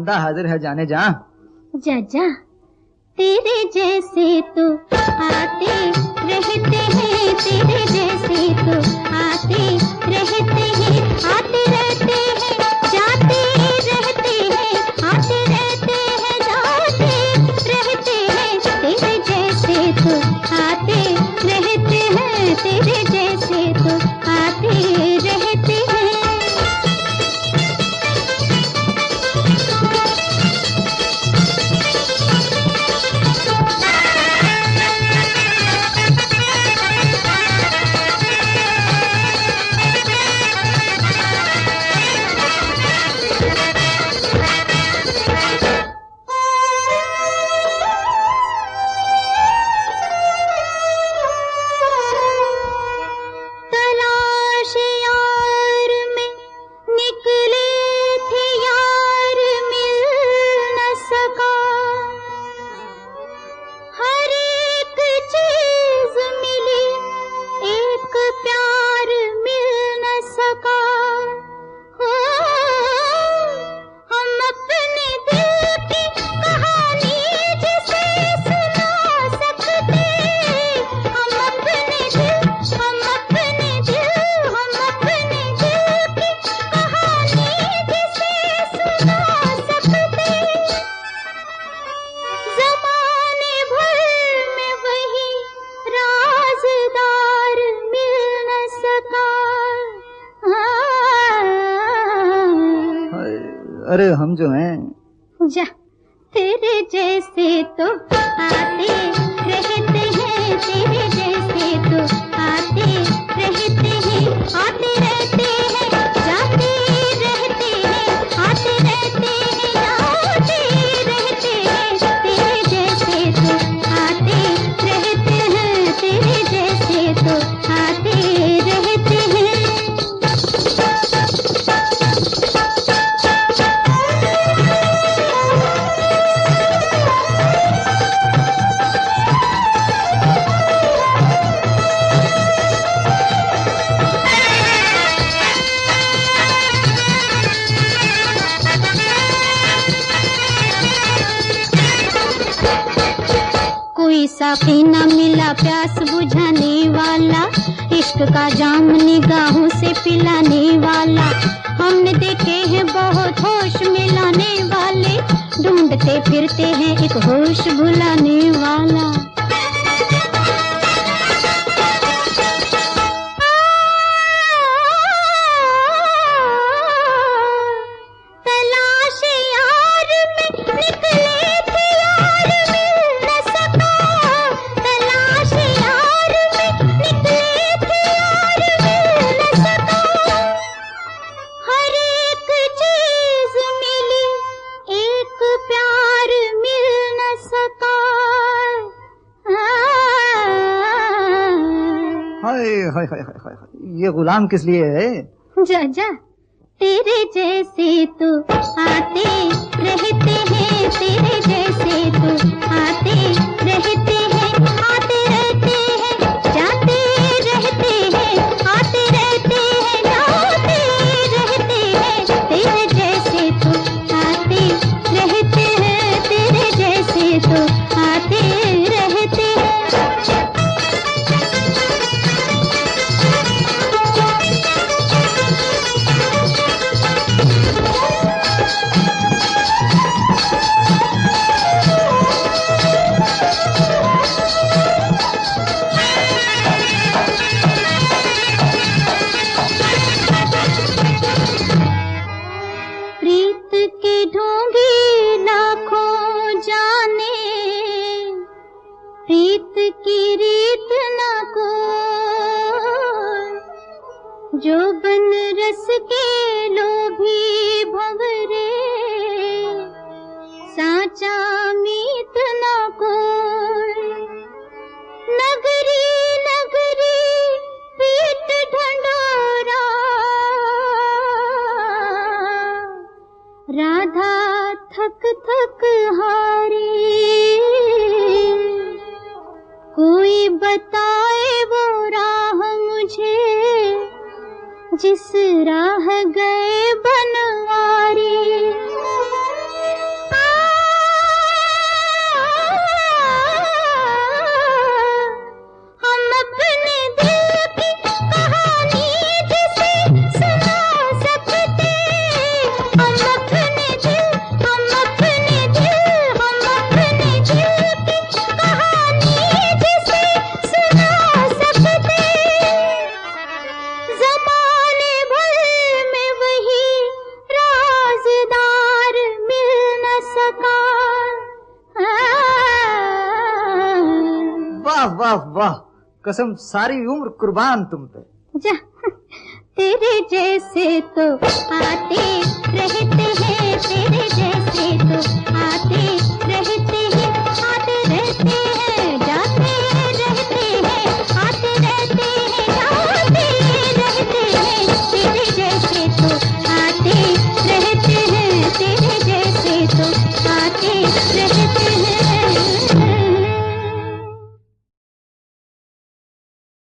बंदा हाजिर है जाने जा। जा जा, तेरे जैसे तो आते रहते हैं, तेरे जैसे तो आते रहते हैं, आते रहते हैं, जाते रहते हैं, आते रहते हैं, जाते रहते हैं, तेरे जैसे तो आते रहते हैं, तेरे जैसे तो आते रहते हैं। अरे हम जो हैं जा, तेरे जैसे तो आते रहते हैं, तेरे जैसे तो आते रहते हैं, आते रहते हैं, जाते रहते हैं, आते रहते हैं, जाते रहते हैं, तेरे जैसे तो आते रहते हैं, तेरे जैसे तो आते रहते हैं। कोई साकी न मिला प्यास बुझाने वाला, इश्क का जाम निगाहों से पिलाने वाला। हमने देखे हैं बहुत होश मिलाने वाले, ढूंढते फिरते हैं एक होश भुलाने वाला। हाय हाय हाय हाय, ये गुलाम किस लिए है? जा जा, तेरे जैसे तो आते रहते हैं, तेरे जैसे तो आते रहते हैं, आते रहते हैं, जाते रहते हैं, आते रहते हैं, जाते रहते हैं, तेरे जैसे तो आते रहते हैं, तेरे जैसे तो आते रहते हैं। प्रीत की रीत न को, जो बन रस के लोभी भंवरे, साचा मीत न को। नगरी नगरी पीट ढंढोरा, राधा थक थक हारी। कोई बताए वो राह मुझे, जिस राह गए बनवारी। वाह वाह वाह, कसम सारी उम्र कुर्बान तुम पे। जा, तेरे जैसे तो आते